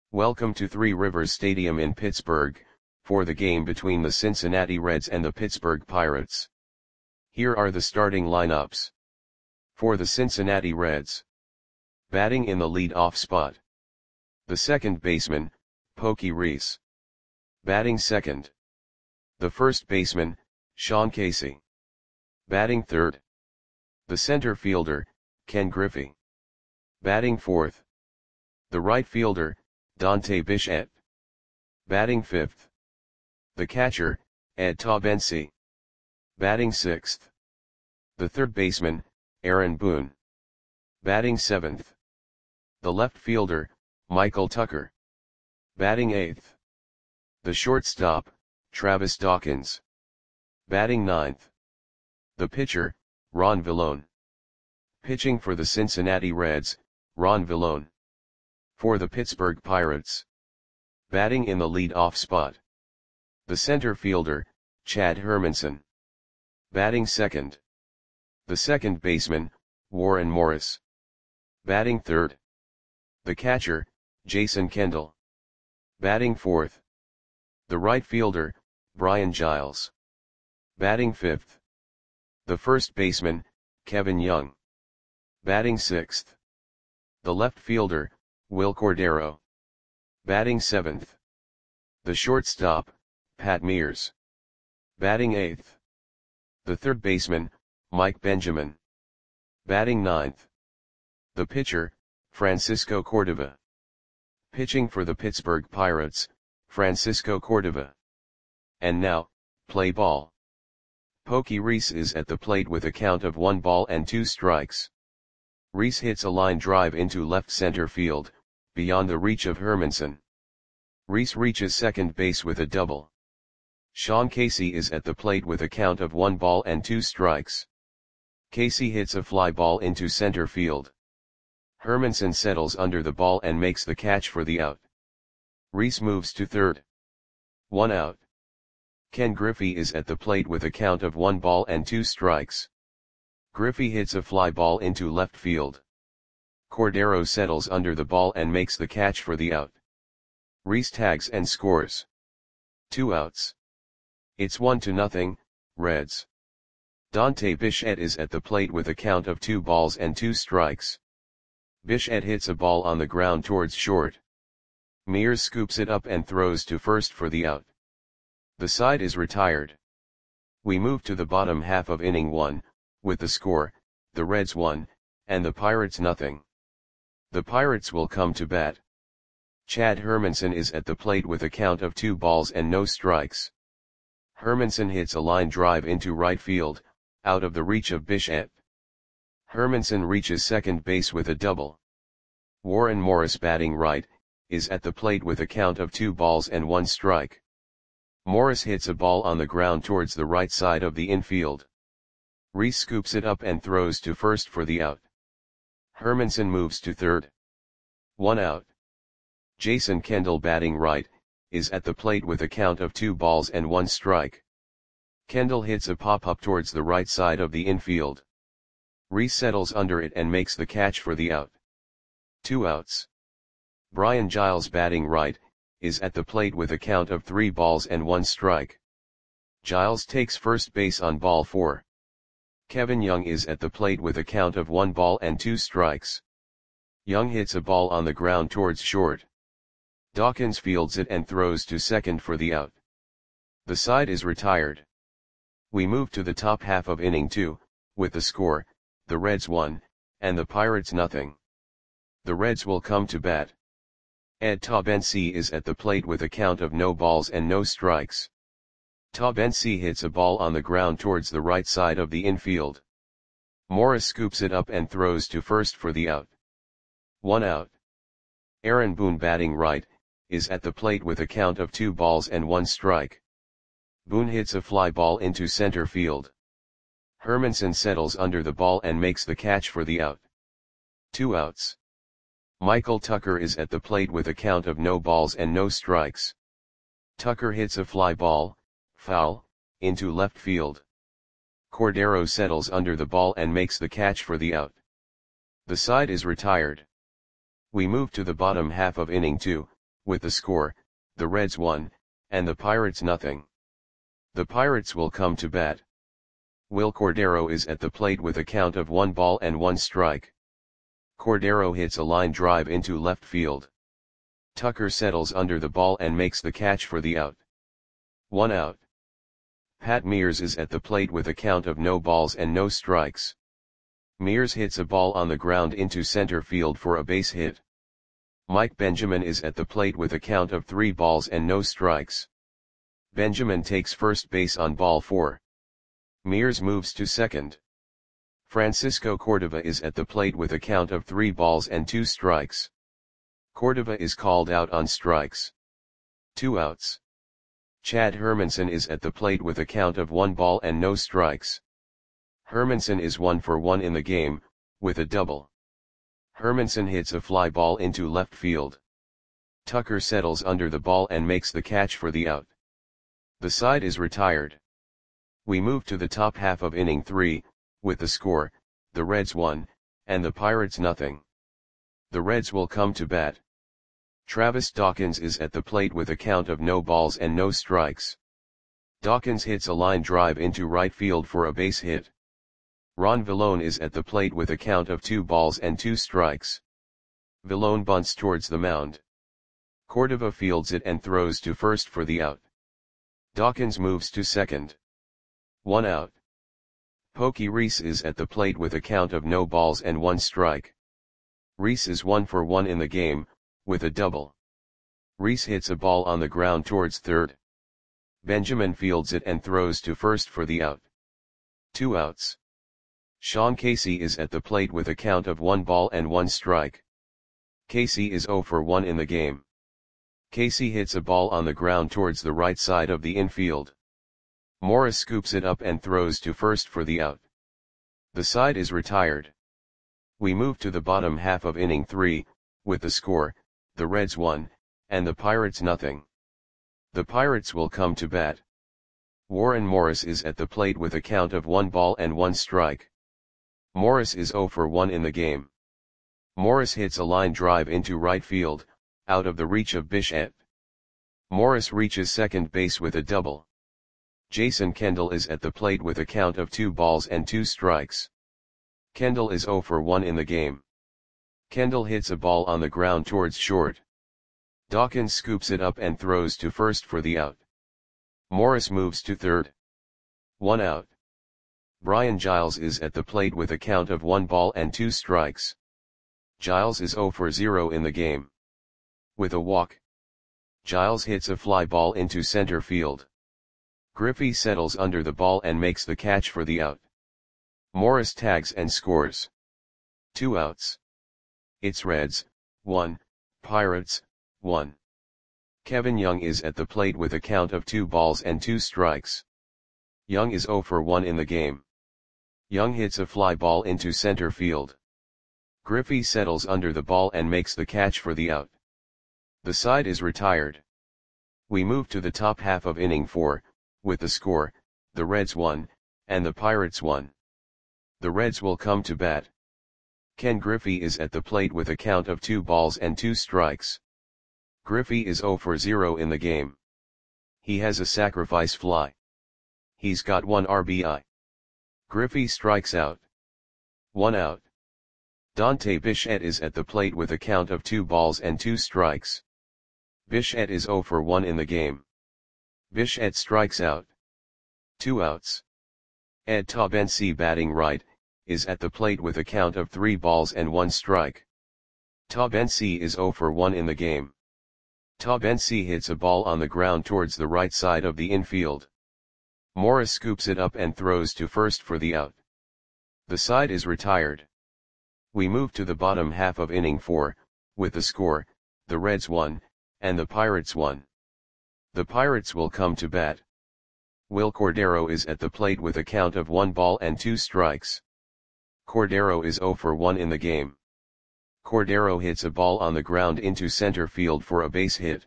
Welcome to Three Rivers Stadium in Pittsburgh, for the game between the Cincinnati Reds and the Pittsburgh Pirates. Here are the starting lineups. For the Cincinnati Reds. Batting in the lead-off spot. The second baseman, Pokey Reese. Batting second. The first baseman, Sean Casey. Batting third. The center fielder, Ken Griffey. Batting fourth. The right fielder, Dante Bichette. Batting fifth. The catcher, Ed Taubensee. Batting sixth. The third baseman, Aaron Boone. Batting seventh. The left fielder, Michael Tucker. Batting eighth. The shortstop, Travis Dawkins. Batting ninth. The pitcher, Ron Villone. Pitching for the Cincinnati Reds, Ron Villone. For the Pittsburgh Pirates. Batting in the lead-off spot. The center fielder, Chad Hermanson. Batting second. The second baseman, Warren Morris. Batting third. The catcher, Jason Kendall. Batting fourth. The right fielder, Brian Giles. Batting fifth. The first baseman, Kevin Young. Batting sixth. The left fielder, Will Cordero. Batting seventh. The shortstop, Pat Mears. Batting eighth. The third baseman, Mike Benjamin. Batting ninth. The pitcher, Francisco Cordova. Pitching for the Pittsburgh Pirates, Francisco Cordova. And now, play ball. Pokey Reese is at the plate with a count of 1 ball and 2 strikes. Reese hits a line drive into left center field, beyond the reach of Hermanson. Reese reaches second base with a double. Sean Casey is at the plate with a count of 1 ball and 2 strikes. Casey hits a fly ball into center field. Hermanson settles under the ball and makes the catch for the out. Reese moves to third. 1 out. Ken Griffey is at the plate with a count of 1 ball and 2 strikes. Griffey hits a fly ball into left field. Cordero settles under the ball and makes the catch for the out. Reese tags and scores. 2 outs. It's 1-0, Reds. Dante Bichette is at the plate with a count of 2 balls and 2 strikes. Bichette hits a ball on the ground towards short. Mears scoops it up and throws to first for the out. The side is retired. We move to the bottom half of inning 1, with the score, the Reds 1, and the Pirates 0. The Pirates will come to bat. Chad Hermanson is at the plate with a count of 2 balls and no strikes. Hermanson hits a line drive into right field, out of the reach of Bichette. Hermanson reaches second base with a double. Warren Morris, batting right, is at the plate with a count of 2 balls and 1 strike. Morris hits a ball on the ground towards the right side of the infield. Reese scoops it up and throws to first for the out. Hermanson moves to third. 1 out. Jason Kendall, batting right, is at the plate with a count of 2 balls and 1 strike. Kendall hits a pop-up towards the right side of the infield. Reese settles under it and makes the catch for the out. 2 outs. Brian Giles, batting right, is at the plate with a count of 3 balls and 1 strike. Giles takes first base on ball 4. Kevin Young is at the plate with a count of 1 ball and 2 strikes. Young hits a ball on the ground towards short. Dawkins fields it and throws to second for the out. The side is retired. We move to the top half of inning 2, with the score, the Reds 1, and the Pirates 0. The Reds will come to bat. Ed Taubensee is at the plate with a count of no balls and no strikes. Taubensee hits a ball on the ground towards the right side of the infield. Morris scoops it up and throws to first for the out. 1 out. Aaron Boone, batting right, is at the plate with a count of 2 balls and 1 strike. Boone hits a fly ball into center field. Hermanson settles under the ball and makes the catch for the out. 2 outs. Michael Tucker is at the plate with a count of no balls and no strikes. Tucker hits a fly ball, foul, into left field. Cordero settles under the ball and makes the catch for the out. The side is retired. We move to the bottom half of inning 2, with the score, the Reds 1, and the Pirates nothing. The Pirates will come to bat. Will Cordero is at the plate with a count of 1 ball and 1 strike. Cordero hits a line drive into left field. Tucker settles under the ball and makes the catch for the out. 1 out. Pat Mears is at the plate with a count of no balls and no strikes. Mears hits a ball on the ground into center field for a base hit. Mike Benjamin is at the plate with a count of 3 balls and no strikes. Benjamin takes first base on ball 4. Mears moves to second. Francisco Cordova is at the plate with a count of 3 balls and 2 strikes. Cordova is called out on strikes. 2 outs. Chad Hermanson is at the plate with a count of 1 ball and no strikes. Hermanson is 1 for 1 in the game, with a double. Hermanson hits a fly ball into left field. Tucker settles under the ball and makes the catch for the out. The side is retired. We move to the top half of inning 3, with the score, the Reds 1, and the Pirates nothing. The Reds will come to bat. Travis Dawkins is at the plate with a count of no balls and no strikes. Dawkins hits a line drive into right field for a base hit. Ron Villone is at the plate with a count of 2 balls and 2 strikes. Villone bunts towards the mound. Cordova fields it and throws to first for the out. Dawkins moves to second. 1 out. Pokey Reese is at the plate with a count of no balls and 1 strike. Reese is 1 for 1 in the game, with a double. Reese hits a ball on the ground towards third. Benjamin fields it and throws to first for the out. 2 outs. Sean Casey is at the plate with a count of 1 ball and 1 strike. Casey is 0 for 1 in the game. Casey hits a ball on the ground towards the right side of the infield. Morris scoops it up and throws to first for the out. The side is retired. We move to the bottom half of inning 3, with the score, the Reds 1, and the Pirates nothing. The Pirates will come to bat. Warren Morris is at the plate with a count of 1 ball and 1 strike. Morris is 0 for 1 in the game. Morris hits a line drive into right field, out of the reach of Bichette. Morris reaches second base with a double. Jason Kendall is at the plate with a count of 2 balls and 2 strikes. Kendall is 0 for 1 in the game. Kendall hits a ball on the ground towards short. Dawkins scoops it up and throws to first for the out. Morris moves to third. 1 out. Brian Giles is at the plate with a count of 1 ball and 2 strikes. Giles is 0 for 0 in the game. With a walk. Giles hits a fly ball into center field. Griffey settles under the ball and makes the catch for the out. Morris tags and scores. 2 outs. It's Reds, 1, Pirates, 1. Kevin Young is at the plate with a count of 2 balls and 2 strikes. Young is 0 for 1 in the game. Young hits a fly ball into center field. Griffey settles under the ball and makes the catch for the out. The side is retired. We move to the top half of inning 4, with the score, the Reds 1, and the Pirates 1. The Reds will come to bat. Ken Griffey is at the plate with a count of 2 balls and 2 strikes. Griffey is 0 for 0 in the game. He has a sacrifice fly. He's got 1 RBI. Griffey strikes out. 1 out. Dante Bichette is at the plate with a count of 2 balls and 2 strikes. Bichette is 0 for 1 in the game. Bichette strikes out. 2 outs. Ed Taubensee, batting right, is at the plate with a count of 3 balls and 1 strike. Taubensee is 0 for 1 in the game. Taubensee hits a ball on the ground towards the right side of the infield. Morris scoops it up and throws to first for the out. The side is retired. We move to the bottom half of inning 4, with the score, the Reds 1, and the Pirates 1. The Pirates will come to bat. Will Cordero is at the plate with a count of 1 ball and 2 strikes. Cordero is 0 for 1 in the game. Cordero hits a ball on the ground into center field for a base hit.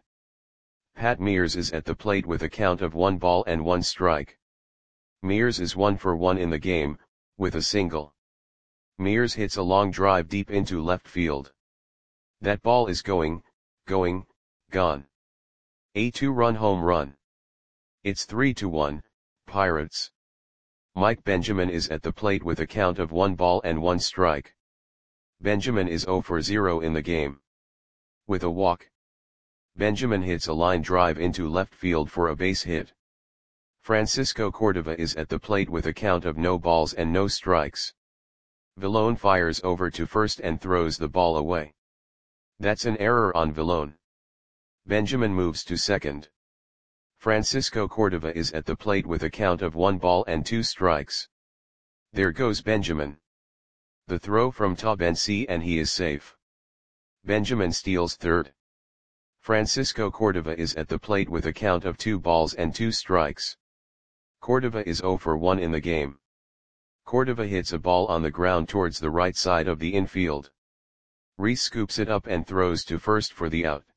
Pat Mears is at the plate with a count of 1 ball and 1 strike. Mears is 1 for 1 in the game, with a single. Mears hits a long drive deep into left field. That ball is going, gone. A 2-run home run. It's 3-1, Pirates. Mike Benjamin is at the plate with a count of 1 ball and 1 strike. Benjamin is 0 for 0 in the game. With a walk, Benjamin hits a line drive into left field for a base hit. Francisco Cordova is at the plate with a count of no balls and no strikes. Villone fires over to first and throws the ball away. That's an error on Villone. Benjamin moves to second. Francisco Cordova is at the plate with a count of 1 ball and 2 strikes. There goes Benjamin. The throw from Tabensi and he is safe. Benjamin steals third. Francisco Cordova is at the plate with a count of 2 balls and 2 strikes. Cordova is 0 for 1 in the game. Cordova hits a ball on the ground towards the right side of the infield. Reese scoops it up and throws to first for the out.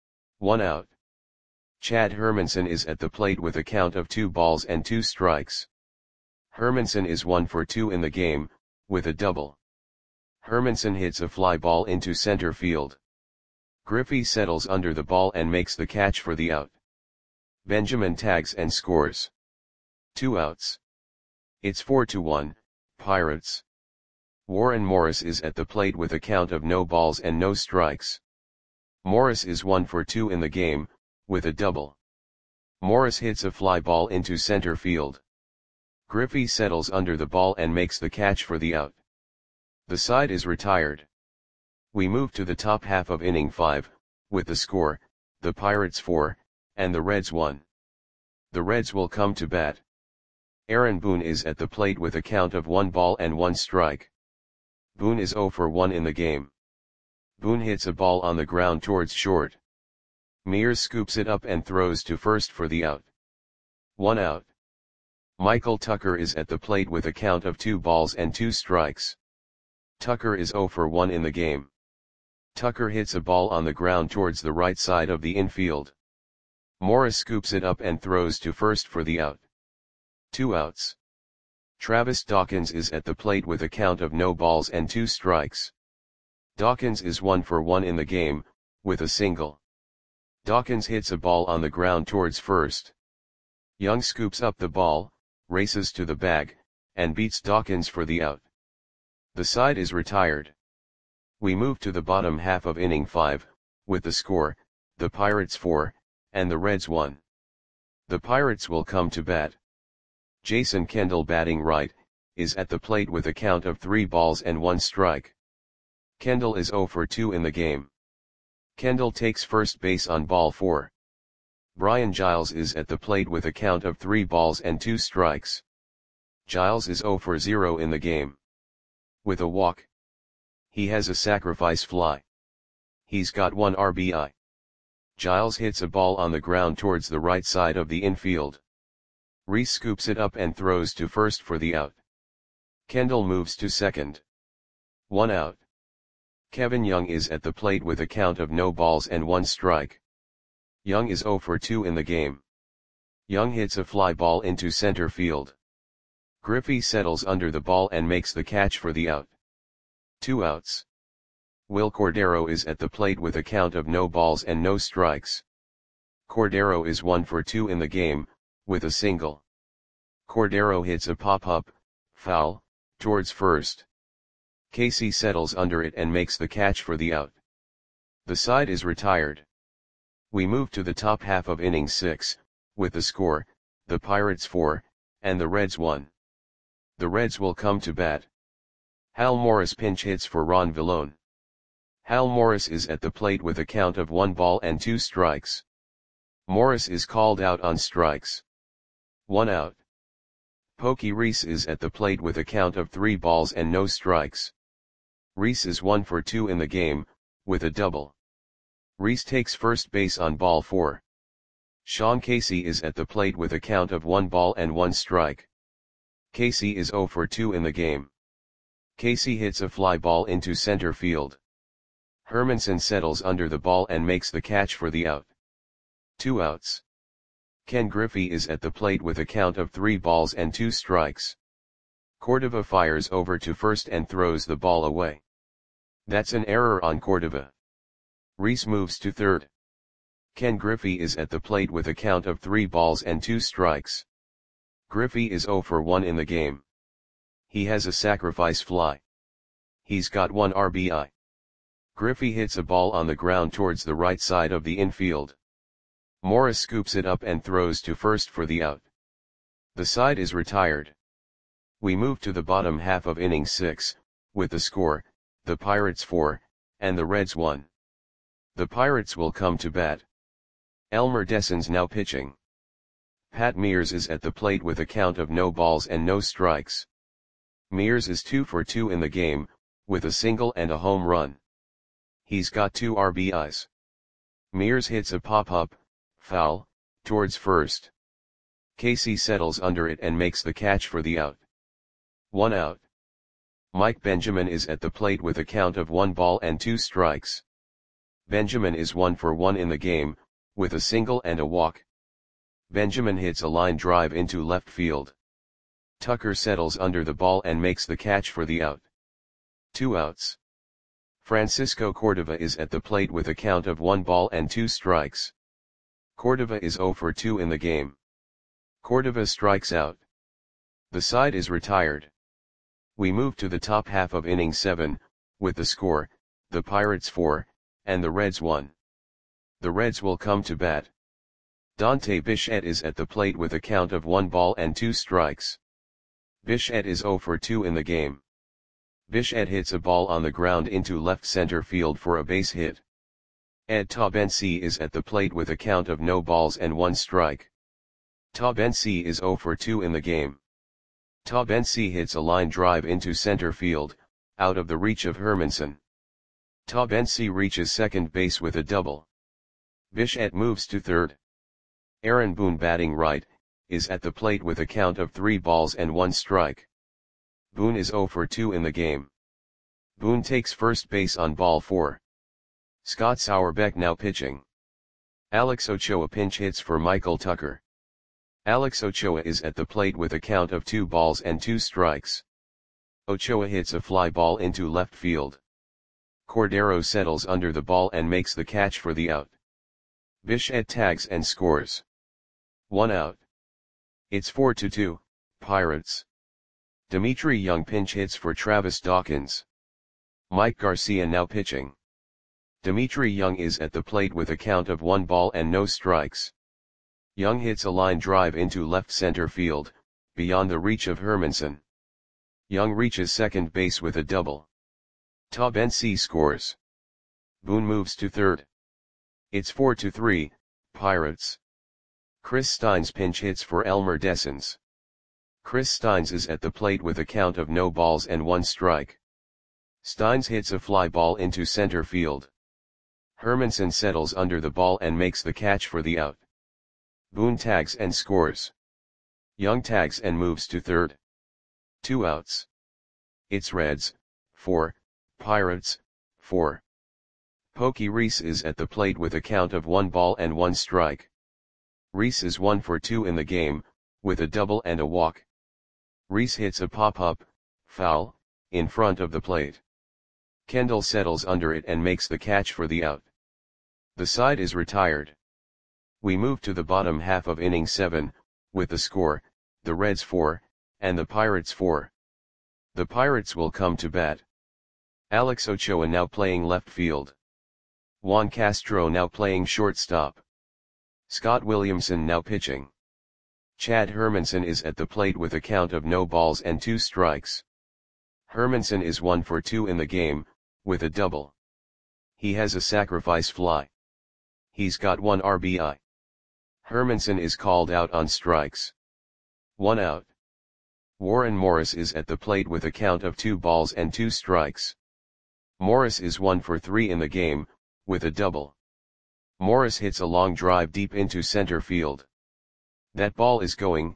1 out. Chad Hermanson is at the plate with a count of 2 balls and 2 strikes. Hermanson is 1 for 2 in the game, with a double. Hermanson hits a fly ball into center field. Griffey settles under the ball and makes the catch for the out. Benjamin tags and scores. 2 outs. It's 4-1, Pirates. Warren Morris is at the plate with a count of no balls and no strikes. Morris is 1 for 2 in the game, with a double. Morris hits a fly ball into center field. Griffey settles under the ball and makes the catch for the out. The side is retired. We move to the top half of inning 5, with the score, the Pirates 4, and the Reds 1. The Reds will come to bat. Aaron Boone is at the plate with a count of 1 ball and 1 strike. Boone is 0 for 1 in the game. Boone hits a ball on the ground towards short. Mears scoops it up and throws to first for the out. 1 out. Michael Tucker is at the plate with a count of 2 balls and 2 strikes. Tucker is 0 for 1 in the game. Tucker hits a ball on the ground towards the right side of the infield. Morris scoops it up and throws to first for the out. 2 outs. Travis Dawkins is at the plate with a count of no balls and 2 strikes. Dawkins is 1 for 1 in the game, with a single. Dawkins hits a ball on the ground towards first. Young scoops up the ball, races to the bag, and beats Dawkins for the out. The side is retired. We move to the bottom half of inning 5, with the score, the Pirates 4, and the Reds 1. The Pirates will come to bat. Jason Kendall, batting right, is at the plate with a count of 3 balls and 1 strike. Kendall is 0 for 2 in the game. Kendall takes first base on ball 4. Brian Giles is at the plate with a count of 3 balls and 2 strikes. Giles is 0 for 0 in the game. With a walk, he has a sacrifice fly. He's got 1 RBI. Giles hits a ball on the ground towards the right side of the infield. Reese scoops it up and throws to first for the out. Kendall moves to second. 1 out. Kevin Young is at the plate with a count of no balls and 1 strike. Young is 0 for 2 in the game. Young hits a fly ball into center field. Griffey settles under the ball and makes the catch for the out. 2 outs. Will Cordero is at the plate with a count of no balls and no strikes. Cordero is 1 for 2 in the game, with a single. Cordero hits a pop-up, foul, towards first. Casey settles under it and makes the catch for the out. The side is retired. We move to the top half of inning 6, with the score, the Pirates 4, and the Reds 1. The Reds will come to bat. Hal Morris pinch hits for Ron Villone. Hal Morris is at the plate with a count of 1 ball and 2 strikes. Morris is called out on strikes. 1 out. Pokey Reese is at the plate with a count of 3 balls and no strikes. Reese is 1 for 2 in the game, with a double. Reese takes first base on ball 4. Sean Casey is at the plate with a count of 1 ball and 1 strike. Casey is 0 for 2 in the game. Casey hits a fly ball into center field. Hermanson settles under the ball and makes the catch for the out. 2 outs. Ken Griffey is at the plate with a count of 3 balls and 2 strikes. Cordova fires over to first and throws the ball away. That's an error on Cordova. Reese moves to third. Ken Griffey is at the plate with a count of 3 balls and 2 strikes. Griffey is 0 for 1 in the game. He has a sacrifice fly. He's got 1 RBI. Griffey hits a ball on the ground towards the right side of the infield. Morris scoops it up and throws to first for the out. The side is retired. We move to the bottom half of inning 6, with the score, the Pirates 4, and the Reds 1. The Pirates will come to bat. Elmer Dessens now pitching. Pat Mears is at the plate with a count of no balls and no strikes. Mears is 2 for 2 in the game, with a single and a home run. He's got 2 RBIs. Mears hits a pop-up, foul, towards first. Casey settles under it and makes the catch for the out. 1 out. Mike Benjamin is at the plate with a count of 1 ball and 2 strikes. Benjamin is 1 for 1 in the game, with a single and a walk. Benjamin hits a line drive into left field. Tucker settles under the ball and makes the catch for the out. 2 outs. Francisco Cordova is at the plate with a count of 1 ball and 2 strikes. Cordova is 0 for 2 in the game. Cordova strikes out. The side is retired. We move to the top half of inning 7, with the score, the Pirates 4, and the Reds 1. The Reds will come to bat. Dante Bichette is at the plate with a count of 1 ball and 2 strikes. Bichette is 0 for 2 in the game. Bichette hits a ball on the ground into left center field for a base hit. Ed Taubensee is at the plate with a count of no balls and 1 strike. Taubensee is 0 for 2 in the game. Taubensee hits a line drive into center field, out of the reach of Hermanson. Taubensee reaches second base with a double. Bichette moves to third. Aaron Boone, batting right, is at the plate with a count of 3 balls and 1 strike. Boone is 0 for 2 in the game. Boone takes first base on ball 4. Scott Sauerbeck now pitching. Alex Ochoa pinch hits for Michael Tucker. Alex Ochoa is at the plate with a count of 2 balls and 2 strikes. Ochoa hits a fly ball into left field. Cordero settles under the ball and makes the catch for the out. Bichette tags and scores. 1 out. It's 4-2, Pirates. Dimitri Young pinch hits for Travis Dawkins. Mike Garcia now pitching. Dimitri Young is at the plate with a count of 1 ball and no strikes. Young hits a line drive into left center field, beyond the reach of Hermanson. Young reaches second base with a double. Taubensee scores. Boone moves to third. It's 4-3, Pirates. Chris Steins pinch hits for Elmer Dessens. Chris Steins is at the plate with a count of no balls and 1 strike. Steins hits a fly ball into center field. Hermanson settles under the ball and makes the catch for the out. Boone tags and scores. Young tags and moves to third. 2 outs. It's Reds, 4, Pirates, 4. Pokey Reese is at the plate with a count of 1 ball and 1 strike. Reese is 1 for 2 in the game, with a double and a walk. Reese hits a pop-up, foul, in front of the plate. Kendall settles under it and makes the catch for the out. The side is retired. We move to the bottom half of inning 7, with the score, the Reds 4, and the Pirates 4. The Pirates will come to bat. Alex Ochoa now playing left field. Juan Castro now playing shortstop. Scott Williamson now pitching. Chad Hermanson is at the plate with a count of no balls and 2 strikes. Hermanson is 1 for 2 in the game, with a double. He has a sacrifice fly. He's got 1 RBI. Hermanson is called out on strikes. 1 out. Warren Morris is at the plate with a count of 2 balls and 2 strikes. Morris is 1 for 3 in the game, with a double. Morris hits a long drive deep into center field. That ball is gone.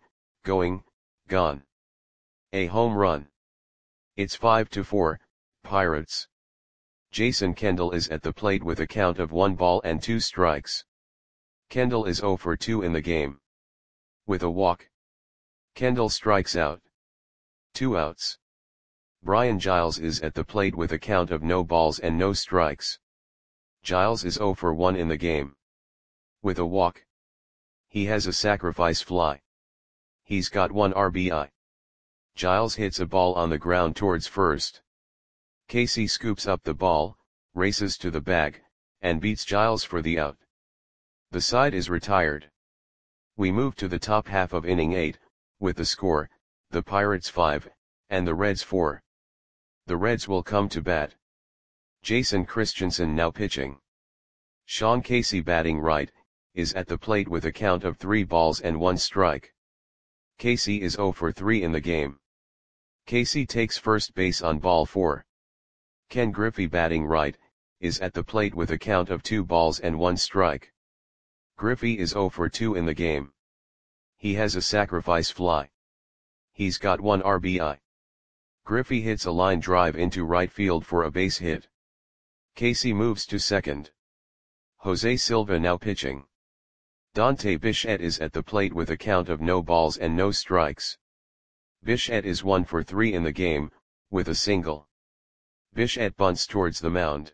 A home run. It's 5-4, Pirates. Jason Kendall is at the plate with a count of 1 ball and 2 strikes. Kendall is 0 for 2 in the game. With a walk. Kendall strikes out. 2 outs. Brian Giles is at the plate with a count of no balls and no strikes. Giles is 0 for 1 in the game. with a walk. He has a sacrifice fly. He's got 1 RBI. Giles hits a ball on the ground towards first. Casey scoops up the ball, races to the bag, and beats Giles for the out. The side is retired. We move to the top half of inning 8, with the score, the Pirates 5, and the Reds 4. The Reds will come to bat. Jason Christensen now pitching. Sean Casey batting right, is at the plate with a count of 3 balls and 1 strike. Casey is 0 for 3 in the game. Casey takes first base on ball 4. Ken Griffey batting right, is at the plate with a count of 2 balls and 1 strike. Griffey is 0 for 2 in the game. He has a sacrifice fly. He's got 1 RBI. Griffey hits a line drive into right field for a base hit. Casey moves to second. Jose Silva now pitching. Dante Bichette is at the plate with a count of no balls and no strikes. Bichette is 1 for 3 in the game, with a single. Bichette bunts towards the mound.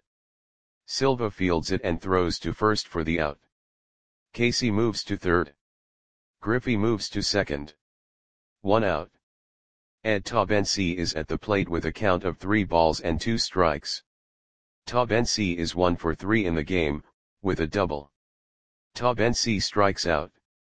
Silva fields it and throws to first for the out. Casey moves to third. Griffey moves to second. 1 out. Ed Taubensee is at the plate with a count of 3 balls and 2 strikes. Taubensee is 1 for 3 in the game, with a double. Taubensee strikes out.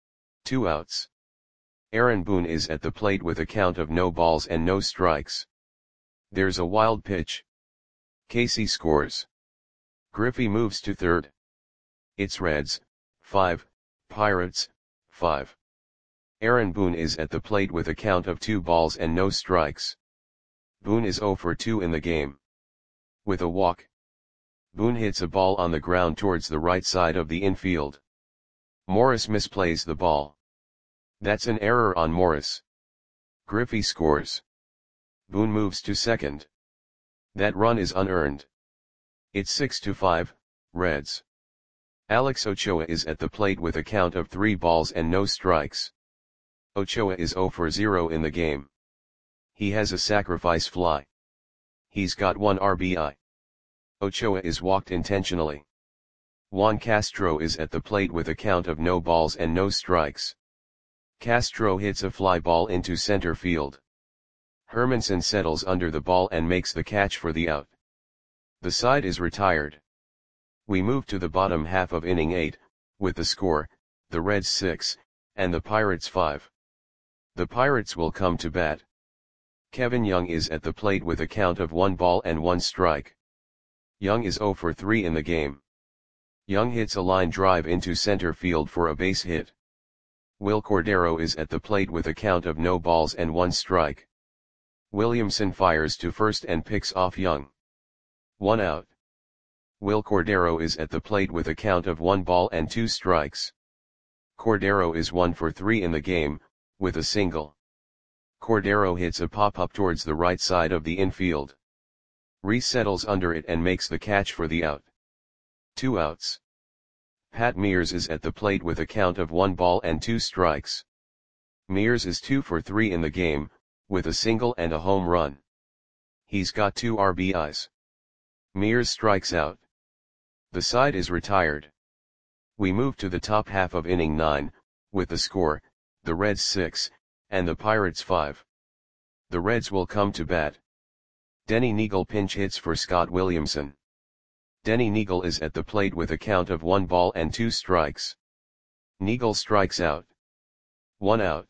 2 outs. Aaron Boone is at the plate with a count of no balls and no strikes. There's a wild pitch. Casey scores. Griffey moves to third. It's Reds, 5, Pirates, 5. Aaron Boone is at the plate with a count of 2 balls and no strikes. Boone is 0 for 2 in the game. With a walk. Boone hits a ball on the ground towards the right side of the infield. Morris misplays the ball. That's an error on Morris. Griffey scores. Boone moves to second. That run is unearned. It's 6-5, Reds. Alex Ochoa is at the plate with a count of 3 balls and no strikes. Ochoa is 0 for 0 in the game. He has a sacrifice fly. He's got 1 RBI. Ochoa is walked intentionally. Juan Castro is at the plate with a count of no balls and no strikes. Castro hits a fly ball into center field. Hermanson settles under the ball and makes the catch for the out. The side is retired. We move to the bottom half of inning 8, with the score, the Reds 6, and the Pirates 5. The Pirates will come to bat. Kevin Young is at the plate with a count of 1 ball and 1 strike. Young is 0 for 3 in the game. Young hits a line drive into center field for a base hit. Will Cordero is at the plate with a count of no balls and 1 strike. Williamson fires to first and picks off Young. 1 out. Will Cordero is at the plate with a count of 1 ball and 2 strikes. Cordero is 1 for 3 in the game, with a single. Cordero hits a pop-up towards the right side of the infield. Reese settles under it and makes the catch for the out. 2 outs. Pat Mears is at the plate with a count of 1 ball and 2 strikes. Mears is 2 for 3 in the game, with a single and a home run. He's got 2 RBIs. Mears strikes out. The side is retired. We move to the top half of inning 9, with the score, the Reds 6, and the Pirates 5. The Reds will come to bat. Denny Neagle pinch hits for Scott Williamson. Denny Neagle is at the plate with a count of 1 ball and 2 strikes. Neagle strikes out. 1 out.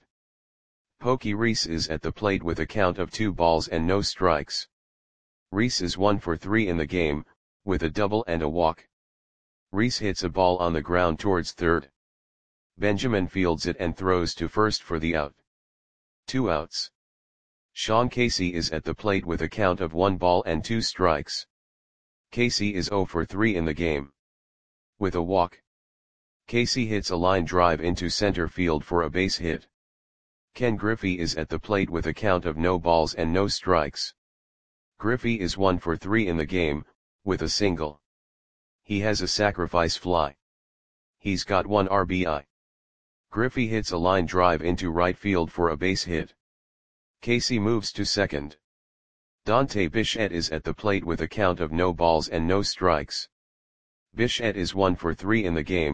Pokey Reese is at the plate with a count of 2 balls and no strikes. Reese is 1 for 3 in the game, with a double and a walk. Reese hits a ball on the ground towards third. Benjamin fields it and throws to first for the out. 2 outs. Sean Casey is at the plate with a count of 1 ball and 2 strikes. Casey is 0 for 3 in the game. With a walk. Casey hits a line drive into center field for a base hit. Ken Griffey is at the plate with a count of no balls and no strikes. Griffey is 1 for 3 in the game, with a single. He has a sacrifice fly. He's got 1 RBI. Griffey hits a line drive into right field for a base hit. Casey moves to second. Dante Bichette is at the plate with a count of no balls and no strikes. Bichette is 1 for 3 in the game,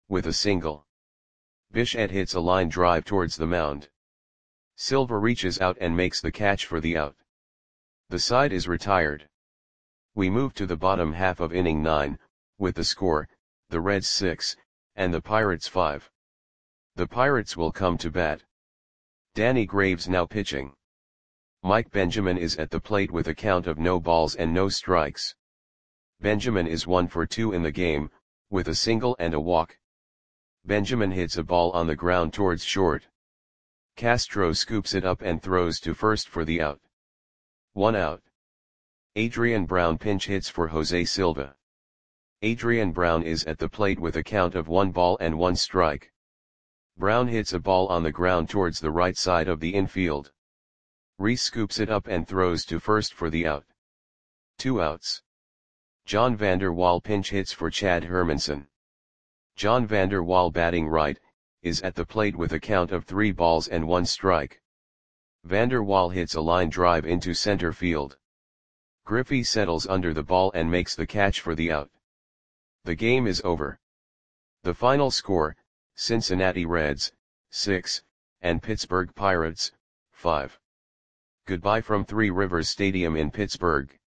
with a single. Bichette hits a line drive towards the mound. Silva reaches out and makes the catch for the out. The side is retired. We move to the bottom half of inning 9, with the score, the Reds 6, and the Pirates 5. The Pirates will come to bat. Danny Graves now pitching. Mike Benjamin is at the plate with a count of no balls and no strikes. Benjamin is 1 for 2 in the game, with a single and a walk. Benjamin hits a ball on the ground towards short. Castro scoops it up and throws to first for the out. 1 out. Adrian Brown pinch hits for Jose Silva. Adrian Brown is at the plate with a count of 1 ball and 1 strike. Brown hits a ball on the ground towards the right side of the infield. Reese scoops it up and throws to first for the out. 2 outs. John Vander Wal pinch hits for Chad Hermanson. John Vander Wal, batting right, is at the plate with a count of 3 balls and 1 strike. Vander Wal hits a line drive into center field. Griffey settles under the ball and makes the catch for the out. The game is over. The final score, Cincinnati Reds, 6, and Pittsburgh Pirates, 5. Goodbye from Three Rivers Stadium in Pittsburgh.